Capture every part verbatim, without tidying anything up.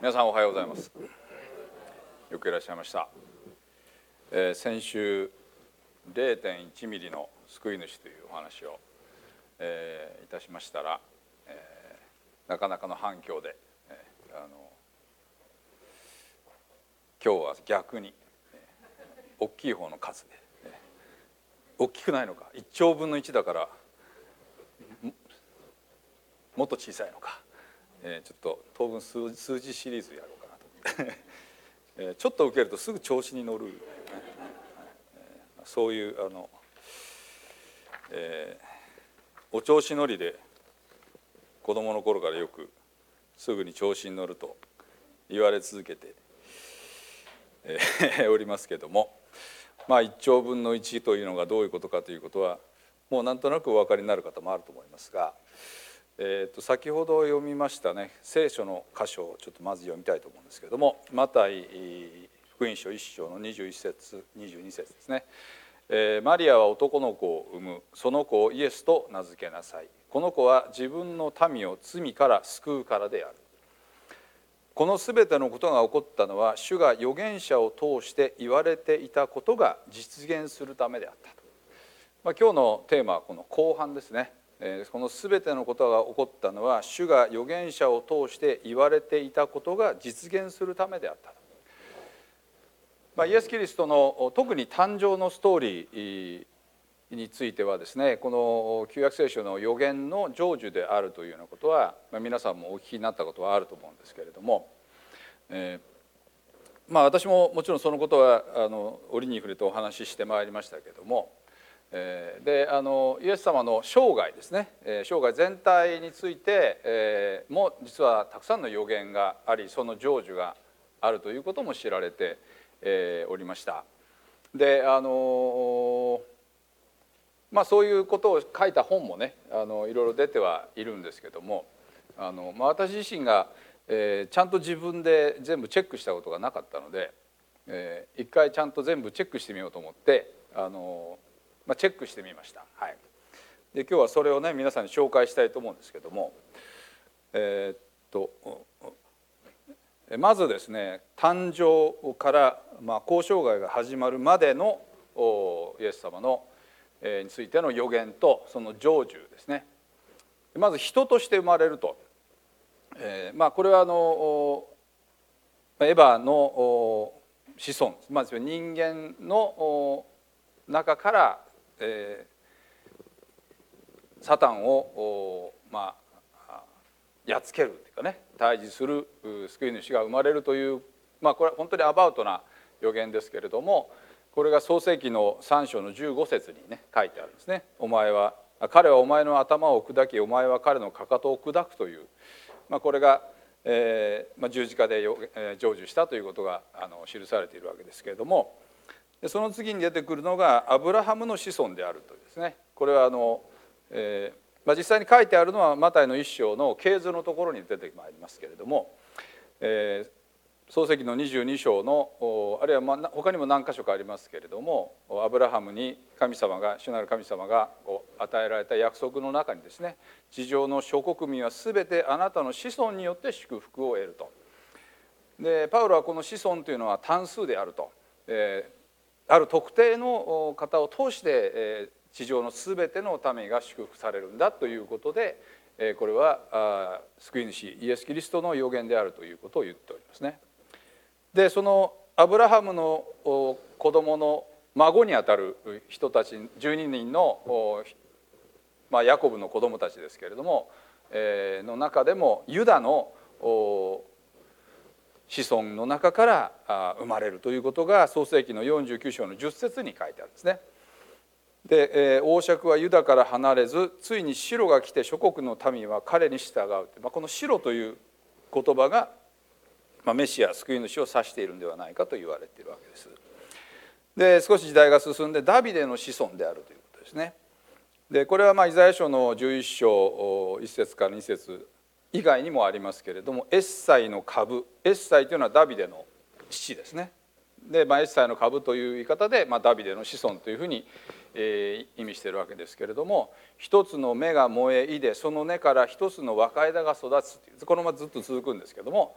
皆さんおはようございます。よくいらっしゃいました。えー、先週 れいてんいち ミリの救い主というお話を、えー、いたしましたら、えー、なかなかの反響で、えー、あの今日は逆に、えー、大きい方の数で、えー、大きくないのかいっちょうぶんのいちだからも, もっと小さいのか、えー、ちょっと当分 数, 数字シリーズやろうかなと思ってえー、ちょっと受けるとすぐ調子に乗る、えー、そういうあの、えー、お調子乗りで子どもの頃からよくすぐに調子に乗ると言われ続けて、えー、おりますけども、まあいっちょうぶんのいちというのがどういうことかということはもうなんとなくお分かりになる方もあると思いますが、えー、と先ほど読みましたね聖書の箇所をちょっとまず読みたいと思うんですけれども、マタイ福音書いっ章のにじゅういち節にじゅうに節ですね。えー、マリアは男の子を産む。その子をイエスと名付けなさい。この子は自分の民を罪から救うからである。このすべてのことが起こったのは主が預言者を通して言われていたことが実現するためであったと。まあ、今日のテーマはこの後半ですね。このすべてのことが起こったのは主が預言者を通して言われていたことが実現するためであった。まあ、イエス・キリストの特に誕生のストーリーについてはですね、この旧約聖書の預言の成就であるというようなことは、まあ、皆さんもお聞きになったことはあると思うんですけれども、えー、まあ私ももちろんそのことはあの折に触れてお話ししてまいりましたけれども、であのイエス様の生涯ですね、生涯全体について、えー、も実はたくさんの預言があり、その成就があるということも知られて、えー、おりました。であのまあそういうことを書いた本もね、あのいろいろ出てはいるんですけども、あの、まあ、私自身が、えー、ちゃんと自分で全部チェックしたことがなかったので、えー、一回ちゃんと全部チェックしてみようと思ってあのまあ、チェックしてみました。はい、で今日はそれをね皆さんに紹介したいと思うんですけども、えー、っとまずですね、誕生から、まあ、交渉外が始まるまでのイエス様の、えー、についての預言とその成就ですね。まず人として生まれると、えーまあ、これはあのエヴァの子孫、まあ、人間の中からえー、サタンを、まあ、やっつけるというかね、対峙する救い主が生まれるという、まあ、これは本当にアバウトな予言ですけれども、これが創世記のさん章のじゅうご節にね書いてあるんですね。お前は彼はお前の頭を砕き、お前は彼のかかとを砕くという、まあ、これが、えーまあ、十字架で成就したということがあの記されているわけですけれども、その次に出てくるのがアブラハムの子孫であるというですね。これはあの、えーまあ、実際に書いてあるのはマタイの一章の系図のところに出てまいりますけれども、えー、創世記のにじゅうに章のあるいはまあ他にも何箇所かありますけれども、アブラハムに神様が主なる神様が与えられた約束の中にですね、地上の諸国民は全てあなたの子孫によって祝福を得ると。でパウロはこの子孫というのは単数であると、えーある特定の方を通して地上のすべての民が祝福されるんだということで、これは救い主イエス・キリストの預言であるということを言っておりますね。でそのアブラハムの子供の孫にあたる人たちじゅうににんの、まあ、ヤコブの子供たちですけれども、の中でもユダの子孫の中から生まれるということが創世記のよんじゅうきゅう章のじゅっ節に書いてあるんですね。で王爵はユダから離れず、ついにシロが来て諸国の民は彼に従う、まあ、このシロという言葉が、まあ、メシア救い主を指しているんではないかと言われているわけです。で少し時代が進んでダビデの子孫であるということですね。でこれはまあイザヤ書のじゅういっ章いち節からに節以外にもありますけれども、エッサイの株、エッサイというのはダビデの父ですね。で、まあ、エッサイの株という言い方で、まあ、ダビデの子孫というふうに、えー、意味しているわけですけれども、一つの芽が燃えいでその根から一つの若枝が育つという、このままずっと続くんですけども、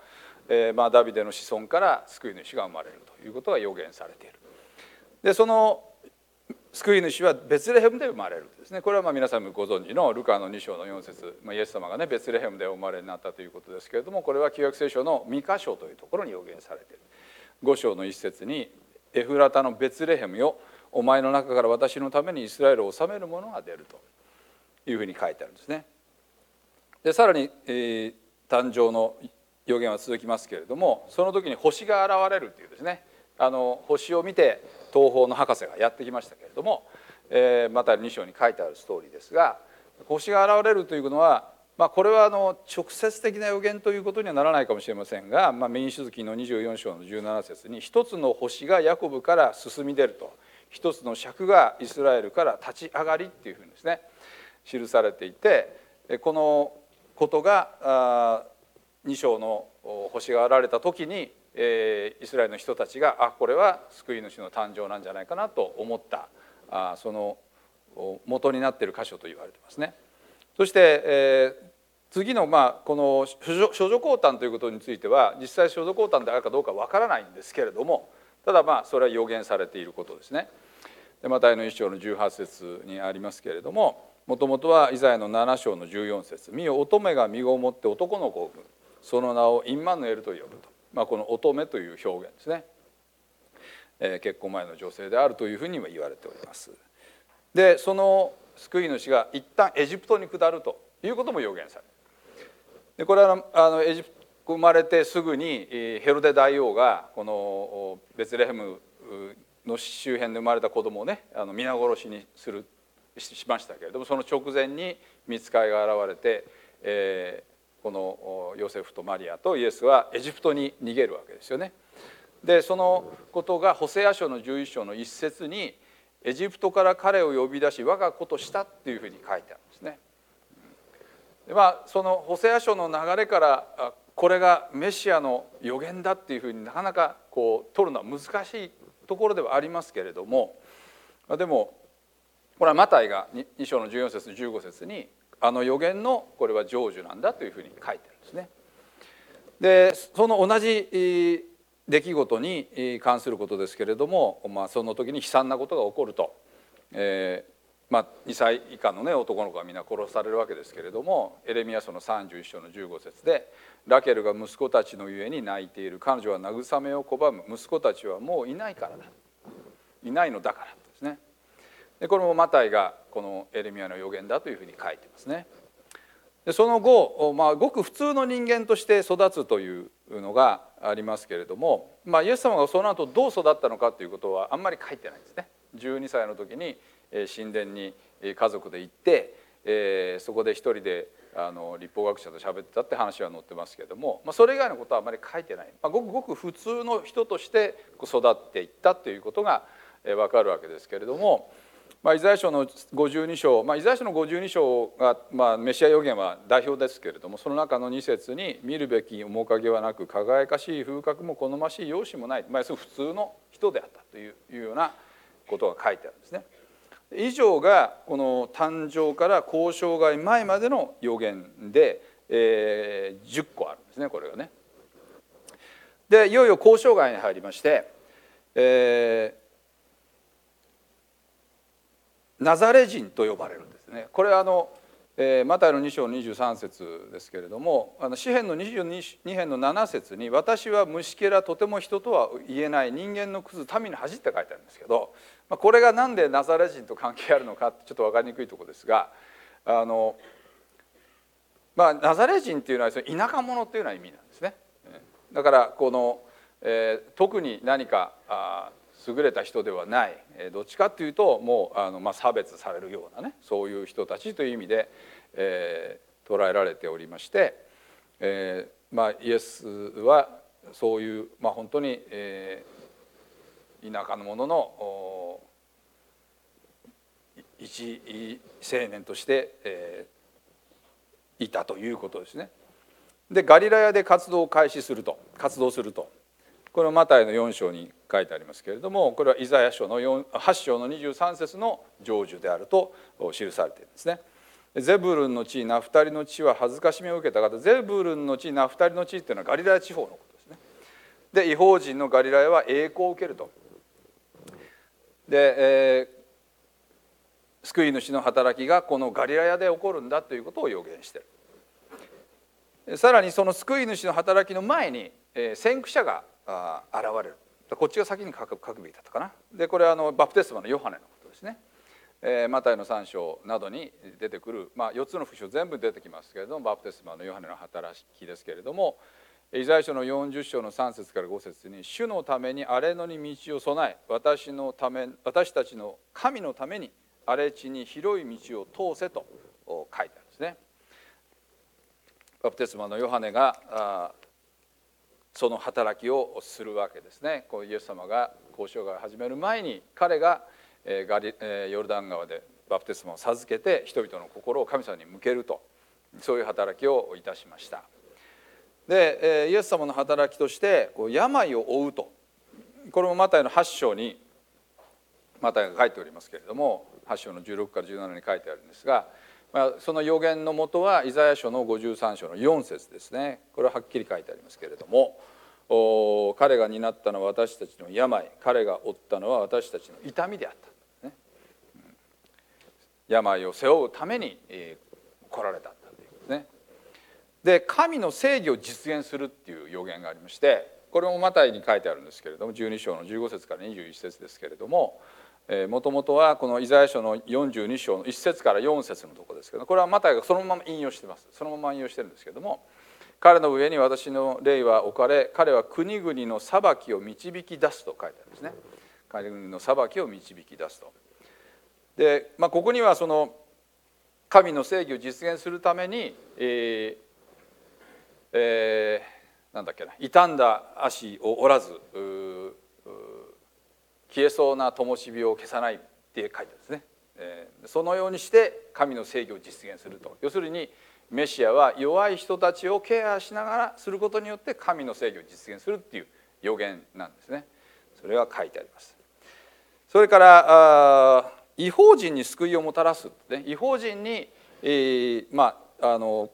えーまあ、ダビデの子孫から救い主が生まれるということが予言されている。でその救い主はベツレヘムで生まれるですね。これはまあ皆さんもご存知のルカのに章のよん節、まあ、イエス様がねベツレヘムでお生まれになったということですけれども、これは旧約聖書のミカ書というところに予言されている。ご章の一節に「エフラタのベツレヘムよ、お前の中から私のためにイスラエルを治める者が出る」というふうに書いてあるんですね。でさらに、えー、誕生の予言は続きますけれども、その時に星が現れるというですね、あの星を見て東方の博士がやってきましたけれども、えー、またに章に書いてあるストーリーですが、星が現れるというのは、まあ、これはあの直接的な予言ということにはならないかもしれませんが、まあ、民数記のにじゅうよん章のじゅうなな節に一つの星がヤコブから進み出ると、一つの尺がイスラエルから立ち上がりっていうふうにですね記されていて、このことがに章の星が現れた時にイスラエルの人たちがあこれは救い主の誕生なんじゃないかなと思ったその元になっている箇所と言われてますね。そして、えー、次の、まあ、この処女降誕ということについては実際処女降誕であるかどうかわからないんですけれども、ただまあそれは予言されていることですね。でマタイのいち章のじゅうはち節にありますけれども、もともとはイザヤのなな章のじゅうよん節、見よ乙女が身ごもって男の子を産む、その名をインマヌエルと呼ぶと、まあ、この乙女という表現ですね、えー、結婚前の女性であるというふうにも言われております。でその救い主が一旦エジプトに下るということも予言される。でこれはあのエジプト生まれてすぐにヘロデ大王がこのベツレヘムの周辺で生まれた子供をねあの皆殺しにするしましたけれども、その直前に御使いが現れて、えー、このヨセフとマリアとイエスはエジプトに逃げるわけですよね。でそのことがホセア書のじゅういち章の一節にエジプトから彼を呼び出し我が子としたっていうふうに書いてあるんですね。でまあそのホセア書の流れからこれがメシアの予言だっていうふうになかなかこう取るのは難しいところではありますけれども、でもこれはマタイがに章のじゅうよん節じゅうご節にあの予言のこれは成就なんだというふうに書いてあるんですね。でその同じ出来事に関することですけれども、まあ、その時に悲惨なことが起こると、えーまあ、にさい以下の、ね、男の子がみんな殺されるわけですけれども、エレミヤ書のさんじゅういち章のじゅうご節でラケルが息子たちのゆえに泣いている、彼女は慰めを拒む、息子たちはもういないからだ、いないのだからですね。でこれもマタイがこのエレミヤの予言だというふうに書いてますね。でその後、まあ、ごく普通の人間として育つというのがありますけれども、まあ、イエス様がその後どう育ったのかということはあんまり書いてないんですね。じゅうにさいの時に神殿に家族で行って、えー、そこで一人であの立法学者と喋ってたって話は載ってますけれども、まあ、それ以外のことはあまり書いてない、まあ、ごくごく普通の人として育っていったということが分かるわけですけれども、まあ、イザヤ書のごじゅうに章、まあ、イザヤ書のごじゅうに章が、まあ、メシア予言は代表ですけれども、その中のに節に見るべき面影はなく輝かしい風格も好ましい容姿もない、まあ、普通の人であったというようなことが書いてあるんですね。以上がこの誕生から交渉外前までの予言で、えー、じゅっこあるんですね、これがね。でいよいよ交渉外に入りまして、えーナザレ人と呼ばれるんですね。これはあの、えー、マタイのに章にじゅうさん節ですけれども、あの詩編のにじゅうに編のなな節に「私は虫けらとても人とは言えない人間のクズ民の恥」って書いてあるんですけど、まあ、これが何でナザレ人と関係あるのかってちょっと分かりにくいところですが、あの、まあ、ナザレ人っていうのは田舎者っていうような意味なんですね。だからこの、えー、特に何かあ優れた人ではない、どっちかというともうあの、まあ、差別されるようなね、そういう人たちという意味で、えー、捉えられておりまして、えーまあ、イエスはそういう、まあ、本当に、えー、田舎の者の一青年として、えー、いたということですね。でガリラヤで活動を開始すると活動すると。これはマタイのよん章に書いてありますけれども、これはイザヤ書のはち章のにじゅうさん節の成就であると記されているんですね。ゼブルンの地ナフタリの地は恥ずかしめを受けた方、ゼブルンの地ナフタリの地っていうのはガリラヤ地方のことですで異邦人のガリラヤは栄光を受けると。で、えー、救い主の働きがこのガリラヤで起こるんだということを予言している。さらにその救い主の働きの前に、えー、先駆者があ現れる。こっちが先に書く書くべきだったかな。でこれはあのバプテスマのヨハネのことですね。えー、マタイのさん章などに出てくる、まあ、よっつの福音書全部出てきますけれども、バプテスマのヨハネの働きですけれども、イザヤ書のよんじゅっ章のさん節からご節に「主のために荒れ野に道を備え、私のため私たちの神のために荒れ地に広い道を通せ」と書いてあるんですね。バプテスマのヨハネがあその働きをするわけですね。こうイエス様が交渉が始める前に彼がガリヨルダン川でバプテスマを授けて人々の心を神様に向けると、そういう働きをいたしました。でイエス様の働きとして病を負うと、これもマタイのはち章にマタイが書いておりますけれども、はち章のじゅうろくからじゅうななに書いてあるんですが、その予言のもとはイザヤ書のごじゅうさん章のよん節ですね。これははっきり書いてありますけれども、彼が担ったのは私たちの病、彼が負ったのは私たちの痛みであった、ね、病を背負うために来られたんだということですね。で神の正義を実現するっていう予言がありまして、これもマタイに書いてあるんですけれども、じゅうに章のじゅうご節からにじゅういち節ですけれども、もともとはこのイザヤ書のよんじゅうに章のいち節からよん節のところですけど、これはマタイがそのまま引用してます。そのまま引用してるんですけども、彼の上に私の霊は置かれ、彼は国々の裁きを導き出すと書いてあるんですね。国々の裁きを導き出すと。で、まあ、ここにはその神の正義を実現するために、えーえー、なんだっけな、傷んだ足を折らず消えそうな灯火を消さないって書いてあるんですね。えー、そのようにして神の正義を実現すると。要するにメシアは弱い人たちをケアしながらすることによって神の正義を実現するっていう予言なんですね。それが書いてあります。それからあ異邦人に救いをもたらす、ね、異邦人に、えー、まああの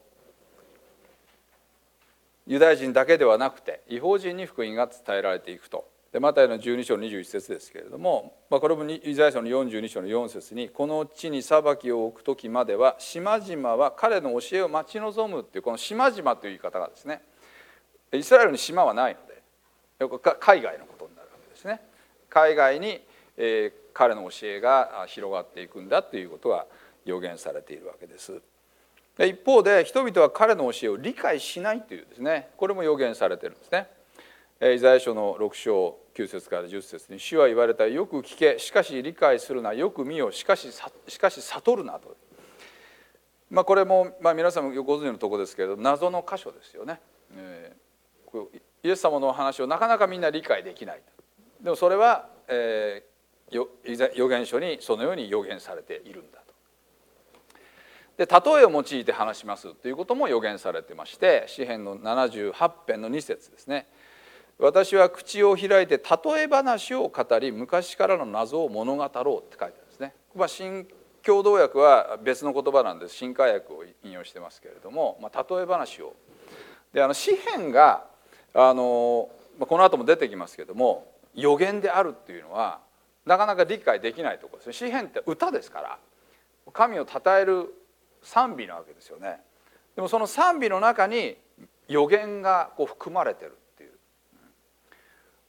ユダヤ人だけではなくて異邦人に福音が伝えられていくと。でマタイのじゅうに章のにじゅういち節ですけれども、まあ、これもイザヤ書のよんじゅうに章のよん節に「この地に裁きを置く時までは島々は彼の教えを待ち望む」っていうこの島々という言い方がですね、イスラエルに島はないので海外のことになるわけですね。海外に、えー、彼の教えが広がっていくんだということが予言されているわけです。で一方で人々は彼の教えを理解しないというですね、これも予言されているんですね。イザヤ書のろく章きゅう節からじゅっ節に「主は言われた、よく聞け、しかし理解するな、よく見よ、しかししかし悟るな」と。まあこれも、まあ、皆さんもご存知のところですけれど謎の箇所ですよね。えー、イエス様の話をなかなかみんな理解できない。でもそれは、えー、預言書にそのように予言されているんだと。で例えを用いて話しますということも予言されてまして、詩編のななじゅうはち編のに節ですね。私は口を開いて例え話を語り、昔からの謎を物語ろうって書いてあるんですね。まあ、新共同訳は別の言葉なんです。新海訳を引用してますけれども、まあ、例え話を。であの詩編があの、まあ、この後も出てきますけれども予言であるっていうのはなかなか理解できないところですね。詩編って歌ですから神を称える賛美なわけですよね。でもその賛美の中に予言がこう含まれてるっていう、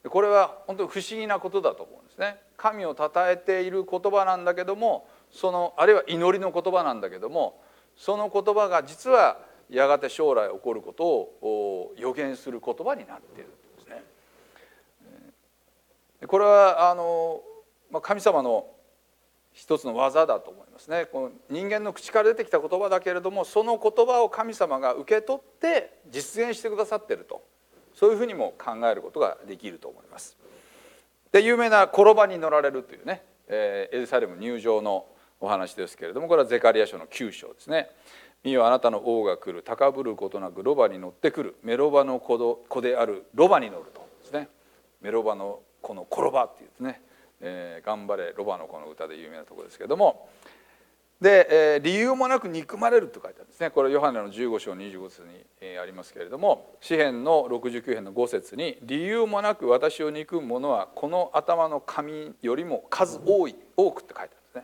これは本当に不思議なことだと思うんですね。神を称えている言葉なんだけども、そのあるいは祈りの言葉なんだけども、その言葉が実はやがて将来起こることを予言する言葉になっているんですね。これはあの神様の一つの技だと思いますね。この人間の口から出てきた言葉だけれども、その言葉を神様が受け取って実現してくださっていると、そういうふうにも考えることができると思います。で有名な転ばに乗られるというね、エルサレム入場のお話ですけれども、これはゼカリヤ書のきゅう章ですね。見よあなたの王が来る、高ぶることなくロバに乗ってくる、メロバの子であるロバに乗るとですね。メロバの子の転ばっていうですね、えー、頑張れロバの子の歌で有名なところですけれども、 で、えー、理由もなく憎まれると書いてあるんですね。これヨハネのじゅうご章にじゅうご節に、えー、ありますけれども、詩編のろくじゅうきゅう編のご節に、理由もなく私を憎む者はこの頭の髪よりも数多い多くって書いてあるんです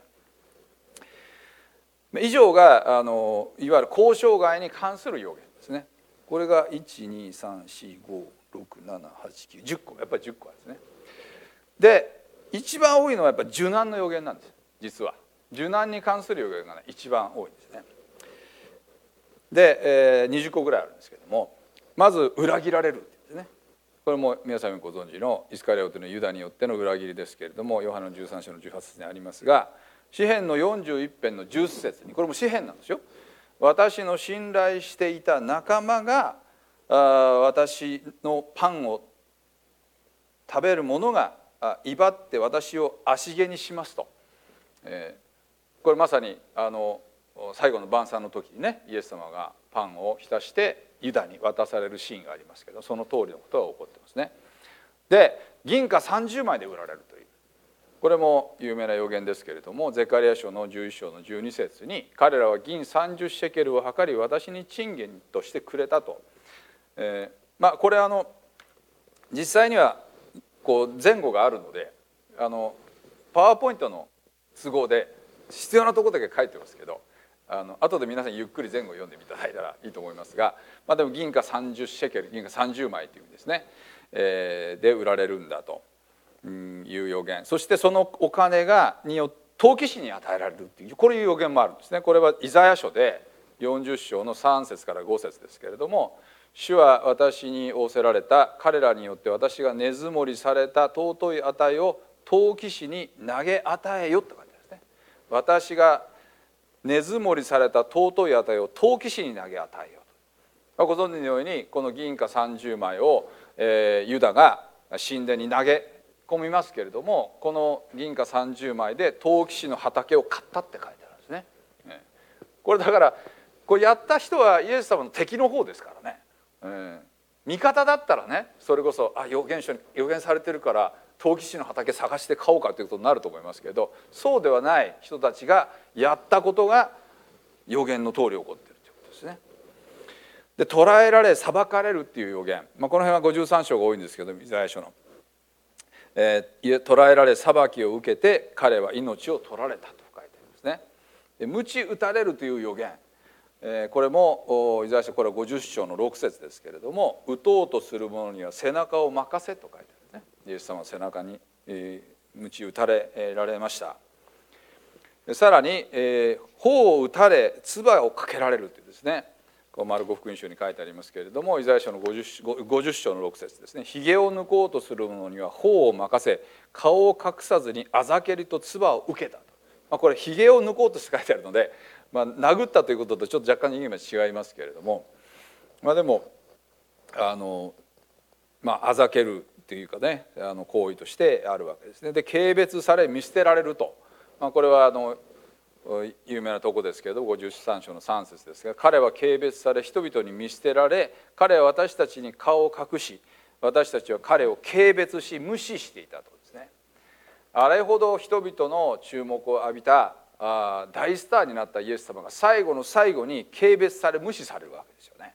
ね。以上があのいわゆる交渉外に関する要言ですね。これがいちにさんしごろくななはちきゅうじゅっこ、やっぱりじゅっこですね。で一番多いのはやっぱり受難の要言なんです。実は受難に関する要言が、ね、一番多いんですね。で、えー、にじゅっこぐらいあるんですけども、まず裏切られるですね。これも皆さんご存知のイスカリオテのユダによっての裏切りですけれども、ヨハネのじゅうさん章のじゅうはち節にありますが、詩編のよんじゅういち編のじゅっ節に、これも詩編なんですよ。私の信頼していた仲間があ私のパンを食べる者が威張って私を足蹴にしますと、えーこれまさにあの最後の晩餐の時にね、イエス様がパンを浸してユダに渡されるシーンがありますけど、その通りのことが起こってますね。で銀貨さんじゅうまいで売られるという、これも有名な予言ですけれども、ゼカリヤ書のじゅういち章のじゅうに節に、彼らは銀さんじゅうシェケルを計り私に賃金としてくれたと、えー、まあこれあの実際にはこう前後があるので、あのパワーポイントの都合で必要なところだけ書いてますけど、あの後で皆さんゆっくり前後読んでみただいたらいいと思いますが、まあ、でも銀貨さんじゅうシェケル、銀貨さんじゅうまいという意味ですね、えー、で売られるんだという予言、そしてそのお金がによって陶器師に与えられるっていう、こういう予言もあるんですね。これはイザヤ書でよんじゅう章のさん節からご節ですけれども、主は私に仰せられた、彼らによって私が根積もりされた尊い値を陶器師に投げ与えよと書いてあるんですね。私が根積もりされた尊い値を陶器師に投げ与えようと。ご存知のようにこの銀貨さんじゅうまいを、えー、ユダが神殿に投げ込みますけれども、この銀貨さんじゅうまいで陶器師の畑を買ったって書いてあるんですね。これだからこれやった人はイエス様の敵の方ですからね、えー、味方だったらね、それこそあ預言書に預言されてるから陶器師の畑探して買おうかということになると思いますけど、そうではない人たちがやったことが預言の通り起こっているということですね。で捕らえられ裁かれるっていう預言、まあ、この辺はごじゅうさん章が多いんですけど、イザヤ書の、えー、捕らえられ裁きを受けて彼は命を取られたと書いてありますね。で鞭打たれるという預言、えー、これもイザヤ書、これはごじゅう章のろく節ですけれども、打とうとする者には背中を任せと書いてある。イエス様は背中に鞭打たれられました。さらに頬を打たれ唾をかけられるというですね、マルコ福音書に書いてありますけれども、イザヤ書のごじゅう章のろく節ですね。ひげを抜こうとする者には頬を任せ、顔を隠さずにあざけりと唾を受けたと、まあ、これひげを抜こうとして書いてあるので、まあ、殴ったということとちょっと若干意味が違いますけれども、まあ、でもあのまああざけるというかね、あの行為としてあるわけですね。で軽蔑され見捨てられると、まあ、これはあの有名なとこですけれどごじゅうさん章のさん節ですが、彼は軽蔑され人々に見捨てられ、彼は私たちに顔を隠し、私たちは彼を軽蔑し無視していたとですね。あれほど人々の注目を浴びたあ大スターになったイエス様が最後の最後に軽蔑され無視されるわけですよね。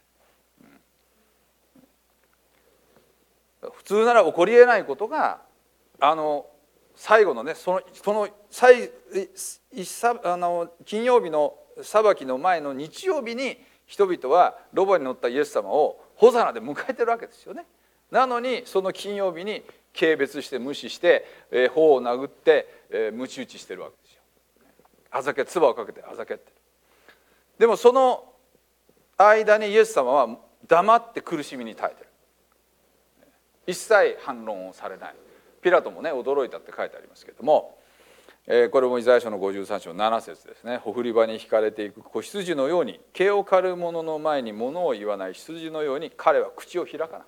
普通なら起こりえないことがあの最後のね、そのその最あの金曜日の裁きの前の日曜日に人々はロバに乗ったイエス様をホサナで迎えてるわけですよね。なのにその金曜日に軽蔑して無視して、えー、頬を殴って、えー、鞭打ちしてるわけですよ。あざけ唾をかけてあざけって。でもその間にイエス様は黙って苦しみに耐えてる。一切反論をされない。ピラトもね驚いたって書いてありますけれども、えー、これもイザヤ書のごじゅうさん章のなな節ですね。ほふり場に引かれていく子羊のように、毛を刈る者の前に物を言わない羊のように彼は口を開かなかった。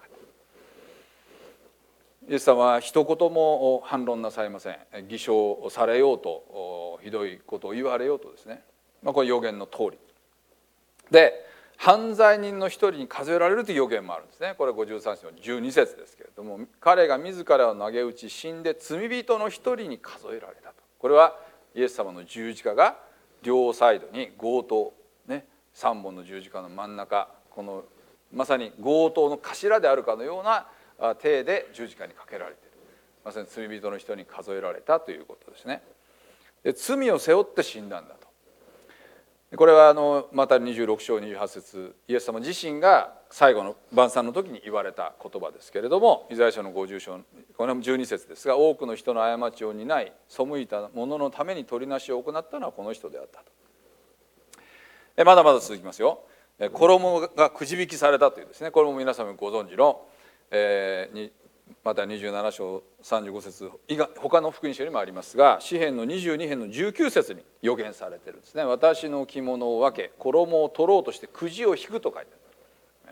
イエス様は一言も反論なさいません。偽証されようとひどいことを言われようとですね、まあ、これ預言の通りで、犯罪人の一人に数えられるという預言もあるんですね。これはごじゅうさん章のじゅうに節ですけれども、彼が自らを投げ打ち死んで罪人の一人に数えられたと。これはイエス様の十字架が両サイドに号刀ね、さんぼんの十字架の真ん中、このまさに号刀の頭であるかのような体で十字架にかけられている、まさに罪人の人に数えられたということですね。で罪を背負って死んだんだと。これはあのマタイにじゅうろく章にじゅうはち節、イエス様自身が最後の晩餐の時に言われた言葉ですけれども、イザヤ書のごじゅう章これもじゅうに節ですが、多くの人の過ちを担い背いた者のために取りなしを行ったのはこの人であったと。えまだまだ続きますよ。衣がくじ引きされたというですね、これも皆様ご存知の、えー、にまたにじゅうなな章さんじゅうご節以外他の福音書にもありますが、詩編のにじゅうに編のじゅうきゅう節に予言されているんですね。私の着物を分け衣を取ろうとしてくじを引くと書いてある。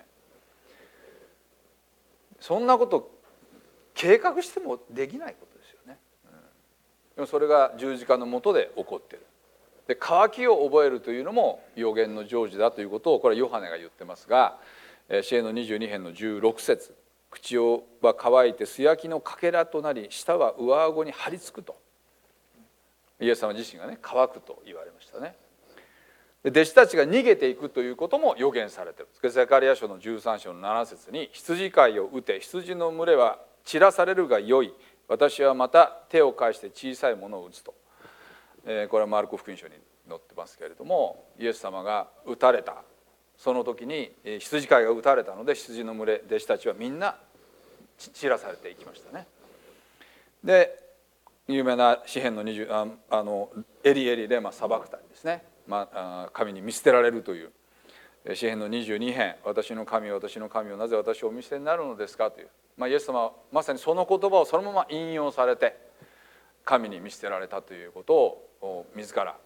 そんなこと計画してもできないことですよね。でもそれが十字架の下で起こっている。で渇きを覚えるというのも預言の成就だということをこれはヨハネが言ってますが、詩編のにじゅうに編のじゅうろく節、口は乾いて素焼きのかけらとなり舌は上顎に張り付くと、イエス様自身がね乾くと言われましたね。で弟子たちが逃げていくということも予言されているんです。ゼカリヤ書のじゅうさん章のなな節に羊飼いを打て羊の群れは散らされるがよい、私はまた手を返して小さいものを打つと、えー、これはマルコ福音書に載ってますけれども、イエス様が打たれたその時に羊飼いが打たれたので羊の群れ弟子たちはみんな散らされていきましたね。で有名な詩編のにじゅうああのエリエリレマサバクタニですね、まあ、神に見捨てられるという詩編のにじゅうに編、私の神私の神をなぜ私をお見捨てになるのですかという、まあ、イエス様はまさにその言葉をそのまま引用されて神に見捨てられたということを自ら、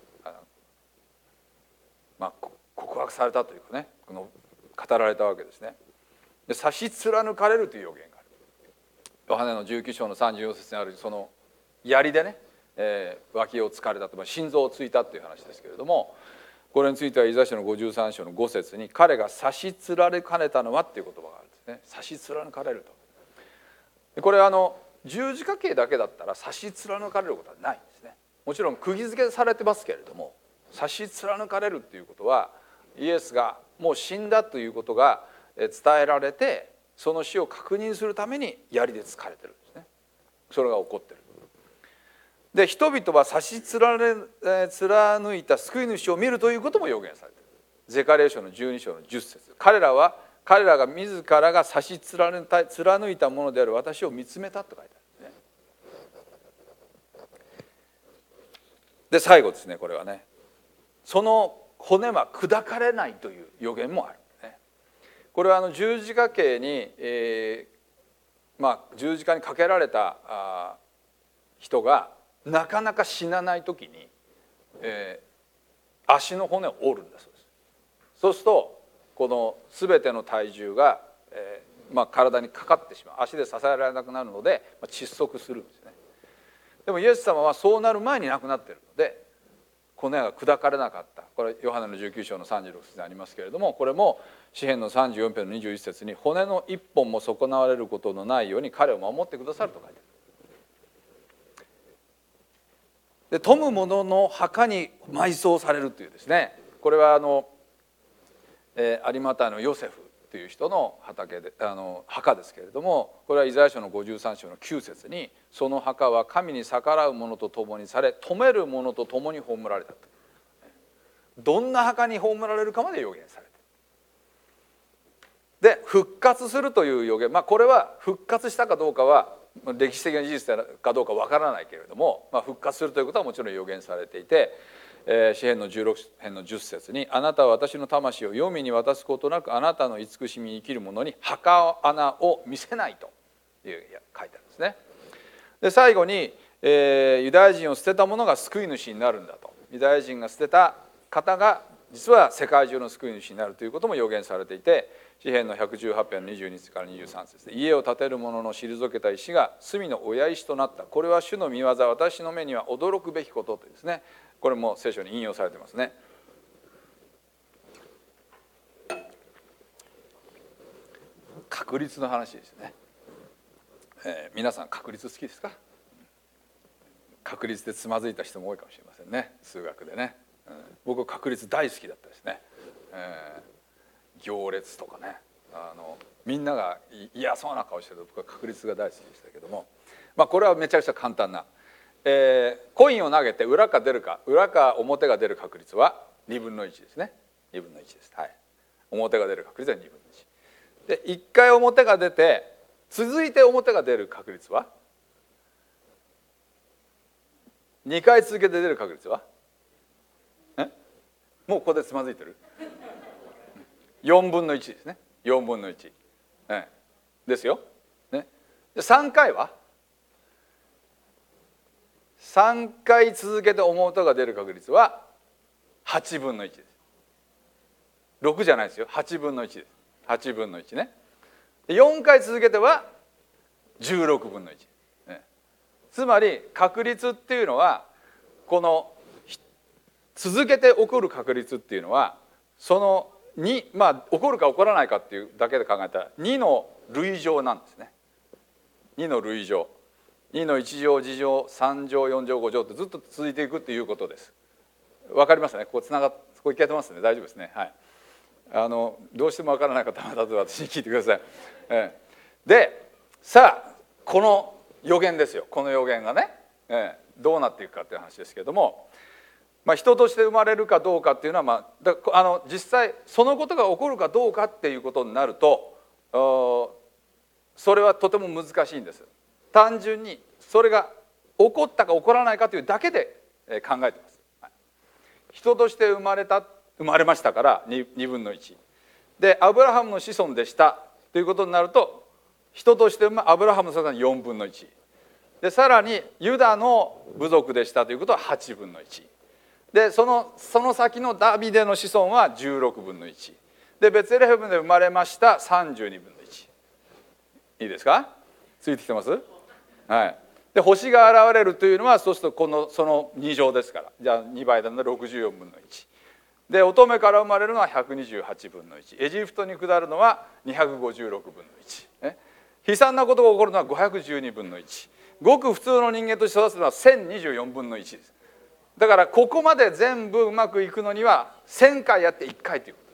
まあ、告白されたというかね、この語られたわけですね。で差し貫かれるという予言がある。ヨハネのじゅうきゅう章のさんじゅうよん節にあるその槍でね、えー、脇を突かれたと、心臓を突いたという話ですけれども、これについてはイザヤ書のごじゅうさん章のご節に彼が差し貫かれたのはっていう言葉があるんですね。差し貫かれると。でこれはあの十字架刑だけだったら差し貫かれることはないんですね。もちろん釘付けされてますけれども、差し貫かれるっていうことはイエスがもう死んだということが伝えられて、その死を確認するために槍で突かれてるんですね。それが起こってる。で人々は差し貫いた救い主を見るということも予言されている。ゼカリヤ書のじゅうに章のじゅっ節、彼らは彼らが自らが差し貫いたものである私を見つめたと書いてあるんですね。で最後ですね、これはね、その骨は砕かれないという予言もある。これはあの十字架刑に、えーまあ、十字架にかけられたあ人がなかなか死なない時に、えー、足の骨を折るんだそうです。そうするとこの全ての体重が、えーまあ、体にかかってしまう、足で支えられなくなるので、まあ、窒息するんですね。でもイエス様はそうなる前に亡くなっているので骨が砕かれなかった。これヨハネのじゅうきゅう章のさんじゅうろく節にありますけれども、これも詩編のさんじゅうよん編のにじゅういち節に骨の一本も損なわれることのないように彼を守ってくださると書いてある。で富む者の墓に埋葬されるというですね、これはあの、えー、有股のヨセフという人の畑であの墓ですけれども、これはイザヤ書のごじゅうさん章のきゅう節にその墓は神に逆らう者と共にされ止める者と共に葬られたと。どんな墓に葬られるかまで予言されてで復活するという予言、まあ、これは復活したかどうかは歴史的な事実かどうかわからないけれども、まあ、復活するということはもちろん予言されていて、えー、詩編のじゅうろく編のじゅっ節にあなたは私の魂を黄泉に渡すことなくあなたの慈しみに生きる者に墓穴を見せないという書いてあるんですね。で最後に、えー、ユダヤ人を捨てた者が救い主になるんだと。ユダヤ人が捨てた方が実は世界中の救い主になるということも予言されていて、詩編のひゃくじゅうはち編のにじゅうに節からにじゅうさん節で家を建てる者の退けた石が隅の親石となった。これは主の御業、私の目には驚くべきこととですね、これも聖書に引用されてますね。確率の話ですね、えー、皆さん確率好きですか？確率でつまずいた人も多いかもしれませんね、数学でね、うん僕は確率大好きだったですね、えー、行列とかね、あのみんなが嫌そうな顔してると僕は確率が大好きでしたけども、まあこれはめちゃくちゃ簡単な、えー、コインを投げて裏か出るか裏か表が出る確率はにぶんのいちですね。にぶんのいちです、はい、表が出る確率はにぶんのいちで、いっかい表が出て続いて表が出る確率はにかい続けて出る確率はえもうここでつまずいてるよんぶんのいちですね。よんぶんのいち、ええ、ですよ、ね、でさんかいはさんかい続けて表が出る確率ははちぶんのいちです。ろくじゃないですよ、はちぶんのいちです。はちぶんのいちね。よんかい続けてはじゅうろくぶんのいち、ね、つまり確率っていうのはこの続けて起こる確率っていうのはそのに、まあ起こるか起こらないかっていうだけで考えたらにの類乗なんですね。にの類乗、にのいち乗次乗さん乗よん乗ご乗ってずっと続いていくっていうことです。わかりますね。ここつながっここいけてますね。大丈夫ですね。はい。あのどうしてもわからない方はまた私に聞いてください。えー、でさあこの予言ですよ。この予言がね、えー、どうなっていくかっていう話ですけども、まあ、人として生まれるかどうかっていうのは、まあ、だあの実際そのことが起こるかどうかっていうことになるとそれはとても難しいんです。単純にそれが起こったか起こらないかというだけで考えてます。人として生まれた生まれましたからにぶんのいちでアブラハムの子孫でしたということになると人としてアブラハムの子孫はよんぶんのいちで、さらにユダの部族でしたということははちぶんのいちで、そのその先のダビデの子孫はじゅうろくぶんのいちで、ベツレヘムで生まれましたさんじゅうにぶんのいち。いいですか？ついてきてます？はい。で星が現れるというのはそうするとこのそのに乗ですから、じゃあにばいなのでろくじゅうよんぶんのいちで、乙女から生まれるのはひゃくにじゅうはちぶんのいち、エジプトに下るのはにひゃくごじゅうろくぶんのいち、ね、悲惨なことが起こるのはごひゃくじゅうにぶんのいち、ごく普通の人間として育つのはせんにじゅうよんぶんのいちです。だからここまで全部うまくいくのにはせんかいやっていっかいということです、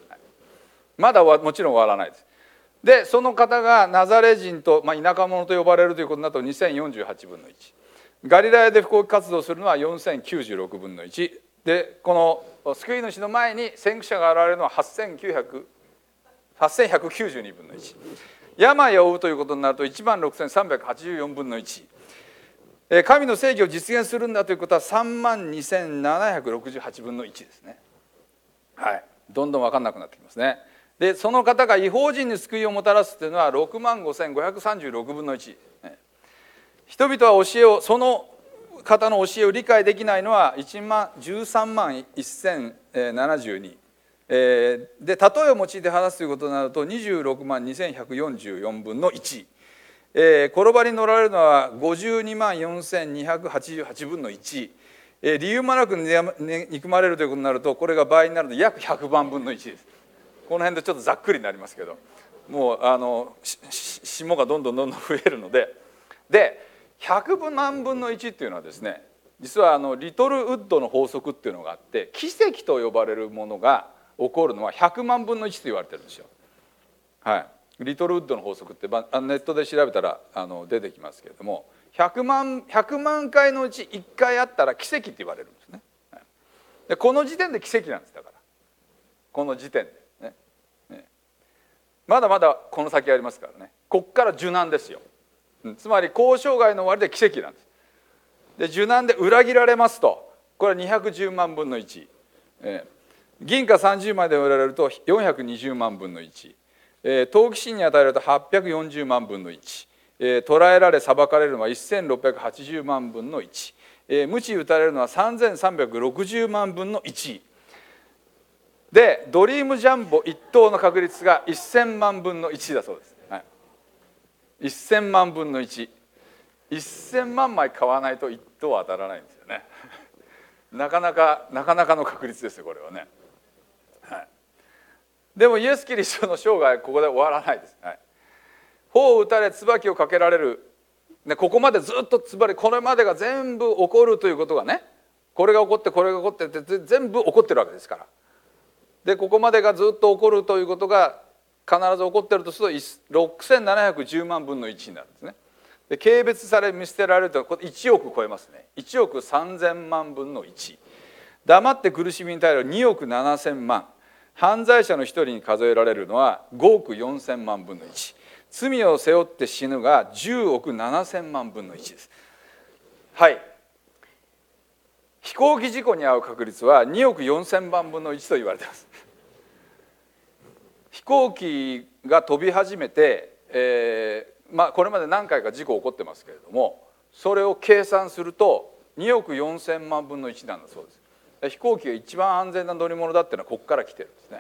はい、まだもちろん終わらないです。でその方がナザレ人と、まあ、田舎者と呼ばれるということになるとにせんよんじゅうはちぶんのいち、ガリラヤで布告活動するのはよんせんきゅうじゅうろくぶんのいちで、この救い主の前に先駆者が現れるのははっせんひゃくきゅうじゅうにぶんのいち、病を負うということになるといちまんろくせんさんびゃくはちじゅうよんぶんのいち、神の正義を実現するんだということはさんまんにせんななひゃくろくじゅうはちぶんのいちですね。はい、どんどん分かんなくなってきますね。でその方が異邦人に救いをもたらすというのはろくまんごせんごひゃくさんじゅうろくぶんのいち。人々は教えをその方の教えを理解できないのはじゅうさんまんせんななじゅうにで、例えを用いて話すということになるとにじゅうろくまんにせんひゃくよんじゅうよんぶんのいち、えー、転ばに乗られるのはごじゅうにまんよんせんにひゃくはちじゅうはちぶんのいち、えー、理由もなく憎まれるということになるとこれが倍になると約ひゃくまんぶんのいちです。この辺でちょっとざっくりになりますけど、もうあの霜がどんどんどんどん増えるので、でひゃくまんぶんのいちっていうのはですね、実はあのリトルウッドの法則っていうのがあって、奇跡と呼ばれるものが起こるのはひゃくまんぶんのいちと言われてるんですよ。はい、リトルウッドの法則ってネットで調べたらあの出てきますけれども、ひゃくまんかいのうちいっかいあったら奇跡って言われるんですね。でこの時点で奇跡なんです。だからこの時点で。まだまだこの先ありますからね。こっから受難ですよ。つまり交渉外の終わりで奇跡なんです。で受難で裏切られますと、これはにひゃくじゅうまんぶんのいち、えー、銀貨さんじゅうまいで売られるとよんひゃくにじゅうまんぶんのいち、えー、陶器心に与えられるとはっぴゃくよんじゅうまんぶんのいち、えー、捕らえられ裁かれるのはせんろっぴゃくはちじゅうまんぶんのいち、えー、鞭打たれるのはさんぜんさんびゃくろくじゅうまんぶんのいちで、ドリームジャンボいっ等の確率がせんまんぶんのいちだそうです、はい、せんまんぶんのいち、せんまんまい買わないといっ等は当たらないんですよねなかなかなかなかの確率ですよこれはね、はい、でもイエス・キリストの生涯ここで終わらないです、はい、頬を打たれ椿をかけられる、ね、ここまでずっとつまりこれまでが全部起こるということがねこれが起こってこれが起こってって全部起こってるわけですから。でここまでがずっと起こるということが必ず起こってるとするとろくせんななひゃくじゅうまんぶんのいちになるんですね。で軽蔑され見捨てられるといちおく超えますね。いちおくさんぜんまんぶんのいち。黙って苦しみに耐えるにおくななせんまん。犯罪者の一人に数えられるのはごおくよんせんまんぶんのいち。罪を背負って死ぬがじゅうおくななせんまんぶんのいちです。はい。飛行機事故に遭う確率はにおくよんせんまんぶんのいちと言われています。飛行機が飛び始めて、えーまあ、これまで何回か事故起こってますけれども、それを計算するとにおくよんせんまんぶんのいちなんだそうです。飛行機が一番安全な乗り物だっていうのはここから来てるんですね。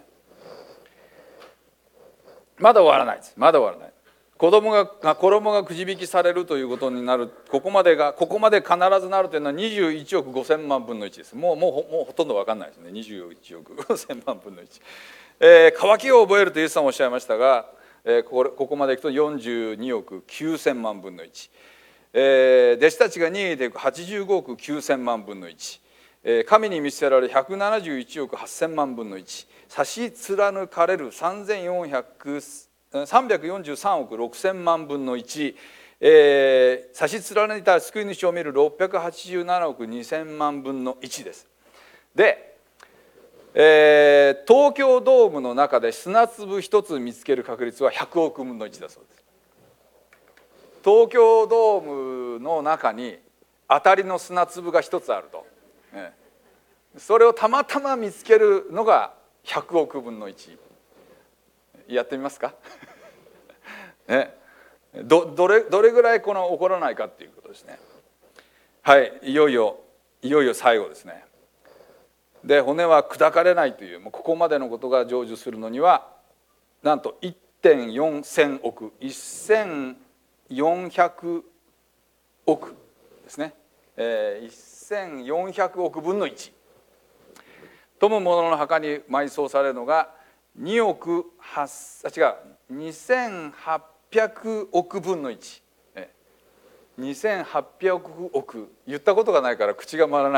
まだ終わらないです。まだ終わらない。子供が衣がくじ引きされるということになる、ここまでがここまで必ずなるというのはにじゅういちおくごせんまんぶんのいちです。もうもうもうほとんど分かんないですね。にじゅういちおくごせんまんぶんのいち。えー、渇きを覚えるとイエスさんもおっしゃいましたが、えー、ここここまでいくとよんじゅうにおくきゅうせんまんぶんのいち。えー、弟子たちが逃げていくはちじゅうごおくきゅうせんまんぶんのいち。えー、神に見捨てられるひゃくななじゅういちおくはっせんまんぶんのいち。差し貫かれるさんぜんよんひゃくさんびゃくよんじゅうさんおくろくせんまんぶんのいち、えー、差し貫いた救い主を見るろっぴゃくはちじゅうななおくにせんまんぶんのいちです。で、えー、東京ドームの中で砂粒一つ見つける確率はひゃくおくぶんのいちだそうです。東京ドームの中に当たりの砂粒が一つあると、ね、それをたまたま見つけるのがひゃくおくぶんのいち。やってみますかね、ど, ど, れどれぐらいこの起こらないかっていうことですね。はい、いよいよいよいよ最後ですね。で骨は砕かれないという、もうここまでのことが成就するのにはなんと いってんよんせんおくせんよんひゃくおくですね、えー、せんよんひゃくおくぶんのいち。富む者の墓に埋葬されるのがにおくはっあ違うにせんはっぴゃくおくぶんのいち。にせんはっぴゃくおく、言ったことがないから口が回らない。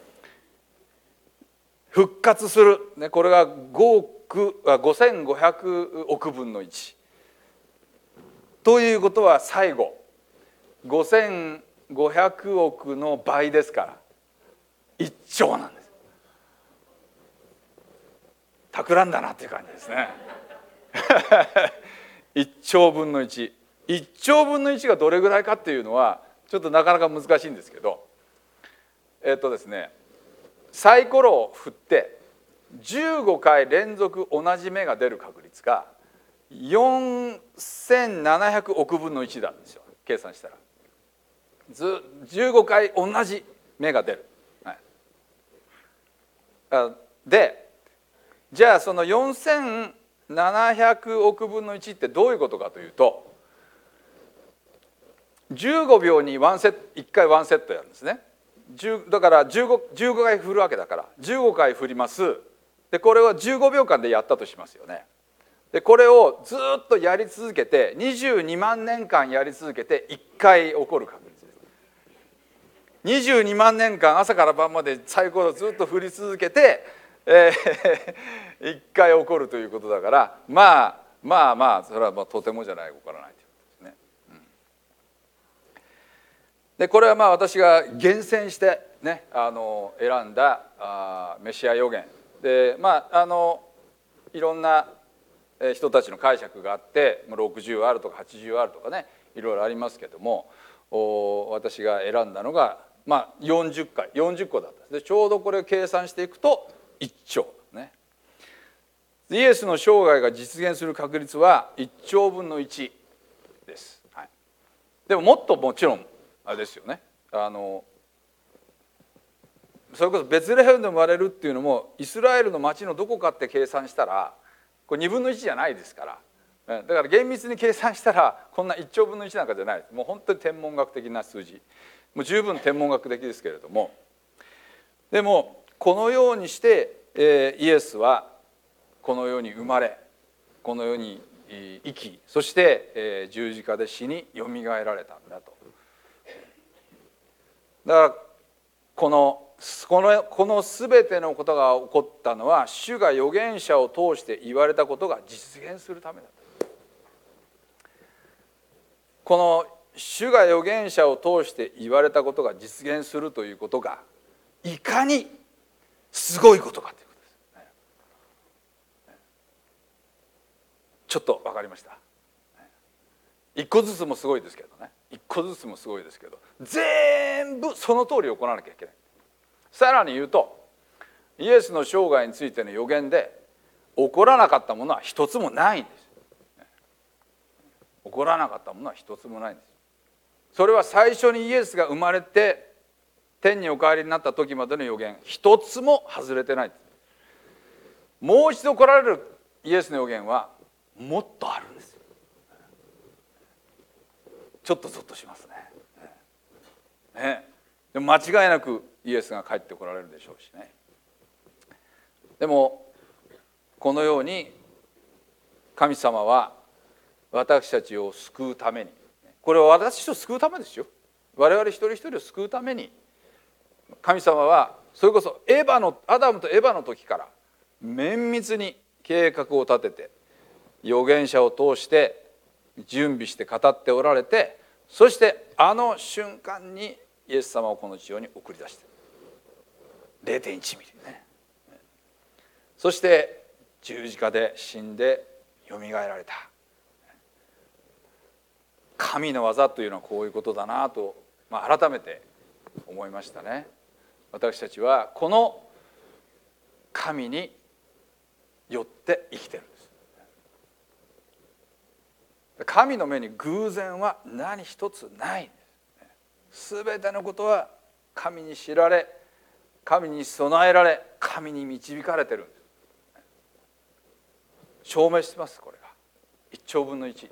復活する、ね、これがごおくごせんごひゃくおくぶんのいちということは最後ごせんごひゃくおくの倍ですからいっちょうなんです。企んだなっていう感じですねいっちょうぶんのいち。いっちょうぶんのいちがどれぐらいかっていうのはちょっとなかなか難しいんですけど、えっとですねサイコロを振ってじゅうごかい連続同じ目が出る確率がよんせんななひゃくおくぶんのいちなんですよ、計算したら。ずじゅうごかい同じ目が出る、はい、でじゃあそのよんせんななひゃくおくぶんのいちってどういうことかというと、じゅうごびょうにワンセットいっかいワンセットやるんですね。だからじゅうご、じゅうごかい振るわけだからじゅうごかい振ります。でこれをじゅうごびょうかんでやったとしますよね。でこれをずっとやり続けてにじゅうにまんねんかんやり続けていっかい起こる確率です。にじゅうにまんねんかん朝から晩までサイコロをずっと振り続けて、えー、いっかい起こるということだから、まあまあまあそれはまあとてもじゃない起こらないということですね。うん、でこれはまあ私が厳選してねあの選んだあメシア予言で、まああのいろんな人たちの解釈があってろくじゅうあるとかはちじゅうあるとかねいろいろありますけども、私が選んだのがまあよんじゅっかいよんじゅっこだったんです。でちょうどこれを計算していくといっちょうね。イエスの生涯が実現する確率はいっちょうぶんのいちです。はい、でももっともちろんあれですよね。あのそれこそベツレヘムで生まれるっていうのもイスラエルの町のどこかって計算したらこれにぶんのいちじゃないですから、だから厳密に計算したらこんないっちょうぶんのいちなんかじゃないです。もう本当に天文学的な数字、もう十分天文学的ですけれども、でもこのようにして、えー、イエスはこの世に生まれこの世に生き、そして、えー、十字架で死によみがえられたんだと。だからこのこのこの全てのことが起こったのは、主が預言者を通して言われたことが実現するためだと。この主が預言者を通して言われたことが実現するということがいかにすごいことかということです。ちょっと分かりました。一個ずつもすごいですけどね、一個ずつもすごいですけど、全部その通り行わなきゃいけない。さらに言うと、イエスの生涯についての予言で起こらなかったものは一つもないんです。起こらなかったものは一つもないんです。それは最初にイエスが生まれて天にお帰りになった時までの予言一つも外れてないんです。もう一度来られるイエスの予言はもっとあるんです。ちょっとゾッとしますね。ね、でも間違いなくイエスが帰ってこられるでしょうしね。でもこのように神様は私たちを救うために、これは私たちを救うためですよ。我々一人一人を救うために神様はそれこそエヴァのアダムとエヴァの時から綿密に計画を立てて預言者を通して準備して語っておられて、そしてあの瞬間にイエス様をこの地上に送り出して れいてんいちミリね、そして十字架で死んでよみがえられた。神の技というのはこういうことだなと、まあ、改めて思いましたね。私たちはこの神によって生きてるんです。神の目に偶然は何一つないんです。すべてのことは神に知られ、神に備えられ、神に導かれてるんです。証明してます。これが一兆分の一。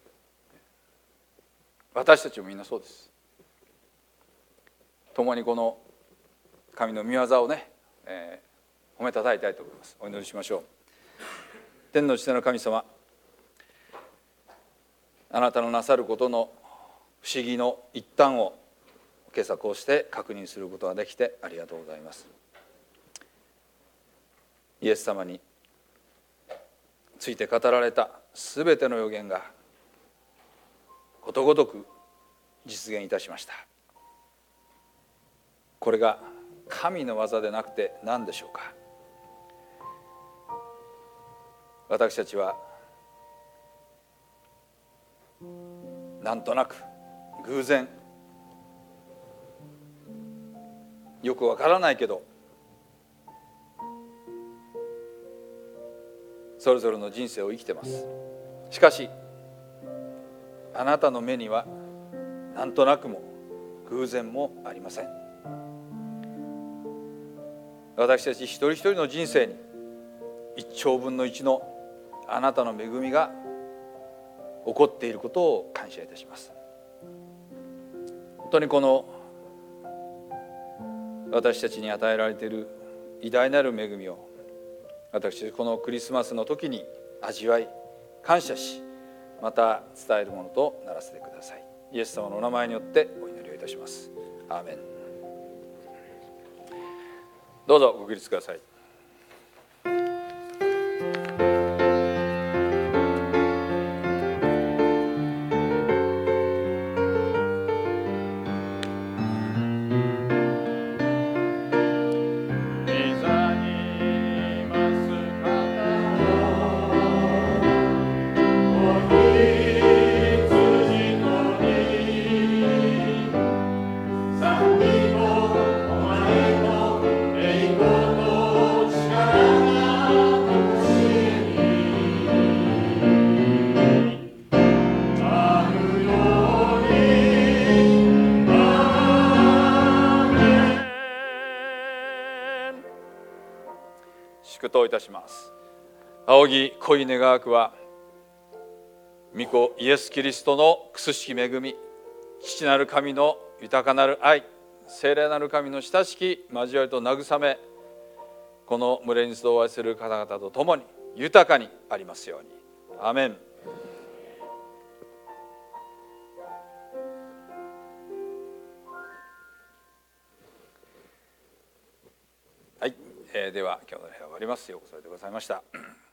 私たちもみんなそうです。共にこの神の御業をね、えー、褒めたたえたいと思います。お祈りしましょう。天の父なる神様、あなたのなさることの不思議の一端を今朝こうして確認することができてありがとうございます。イエス様について語られたすべての預言がことごとく実現いたしました。これが神の技でなくて何でしょうか。私たちはなんとなく偶然、よくわからないけどそれぞれの人生を生きてます。しかしあなたの目にはなんとなくも偶然もありません。私たち一人一人の人生に一兆分の一のあなたの恵みが起こっていることを感謝いたします。本当にこの私たちに与えられている偉大なる恵みを私このクリスマスの時に味わい感謝し、また伝えるものとならせてください。イエス様のお名前によってお祈りをいたします。アーメン。どうぞご起立ください。祝祷いたします。仰ぎ恋願わくは御子イエス・キリストの苦しき恵み、父なる神の豊かなる愛、聖霊なる神の親しき交わりと慰め、この群れに集わせる方々と共に豊かにありますように。アーメン。 えー、では今日の礼拝終わります。ようこそおいでくださいました。